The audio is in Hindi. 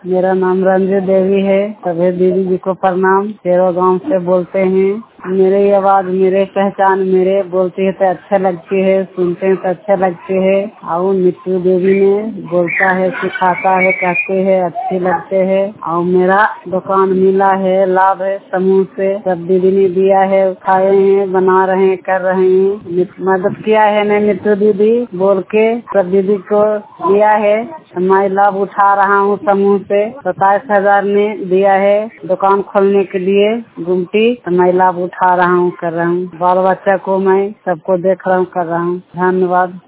मेरा नाम रंजू देवी है। सभी दीदी जी को प्रणाम। तेरो गांव से बोलते हैं। मेरी आवाज, मेरे पहचान, मेरे बोलती है तो अच्छा लगती है, सुनते हैं तो अच्छा लगती है। और मिट्टू देवी ने बोलता है, सिखाता है, कहते हैं, अच्छे लगते हैं। और मेरा दुकान मिला है, लाभ है समूह से। सब दीदी ने दिया है, खाए हैं, बना रहे हैं, कर रहे हैं, मदद किया है ने मिट्टू दीदी बोल के सब दीदी को दिया है। मैं लाभ उठा रहा हूँ समूह से। 27,000 ने दिया है दुकान खोलने के लिए गुमटी, तो मैं लाभ उठा रहा हूँ, कर रहा हूँ। बाल बच्चा को मैं सबको देख रहा हूँ, कर रहा हूँ। धन्यवाद।